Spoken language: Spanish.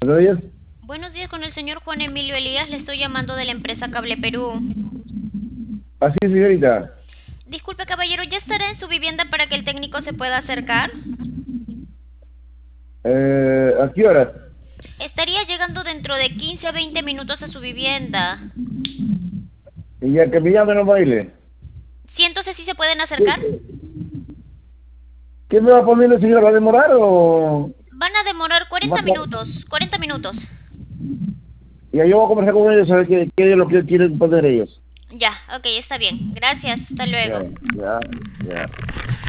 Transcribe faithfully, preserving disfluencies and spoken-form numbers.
Buenos días. Buenos días, con el señor Juan Emilio Elías. Le estoy llamando de la empresa Cable Perú. Así, señorita. Disculpe, caballero, ¿ya estará en su vivienda para que el técnico se pueda acercar? Eh, ¿a qué horas? Estaría llegando dentro de quince a veinte minutos a su vivienda. Y ya que me llamen los bailes. Sí, entonces sí se pueden acercar. ¿Qué, qué me va a poner el señor? ¿Va a demorar o...? Van a demorar cuarenta más tarde? minutos. cuarenta minutos. Y ahí yo voy a conversar con ellos a ver qué, qué es lo que quieren poner ellos. Ya, ok, está bien. Gracias. Hasta Ya, luego. ya, ya.